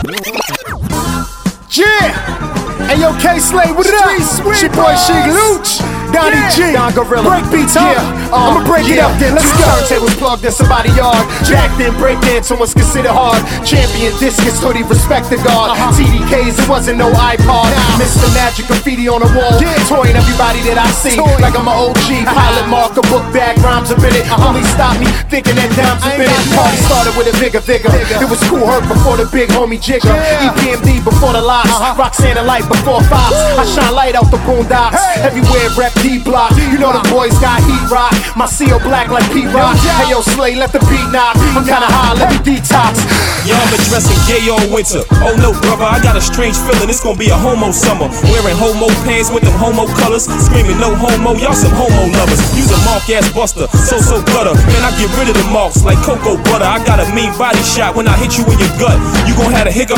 Yeah! Hey yo, K-Slay, what it up? It's your boy Sheik Luch, Donnie G, Don Gorilla. Break beats, huh? I'ma break it up then, let's go. Turntables plugged in somebody's yard. Jacked in, break dancing was considered hard. Champion discus, hoodie, respect the God. TDKs, it wasn't no iPod. Mr. Magic, graffiti on the wall. Toying everybody that I see, like I'm an OG. Pilot marker, book bag, rhymes up in it. Only stop me thinking that dimes up in it. Party started with a vigor. It was Cool Herc before the big homie Jigger. EPMD before the locks. Roxanne Light before Fox. I shine light out the boondocks. Everywhere rep D-Block. You know the boys got heat rock. My CO black like P-Rock. Hey yo, Slay, let the beat knock. I'm kinda high, let me detox. Y'all been dressing gay all winter. Oh no, brother, I got a strange feeling. It's gonna be a homo summer. Wearing homo pants with them homo colors. Screaming no homo, y'all some homo lovers. Use a mark ass buster, so gutter. Man, I get rid of the marks like cocoa butter. I got a mean body shot when I hit you in your gut. You gon' have a hiccup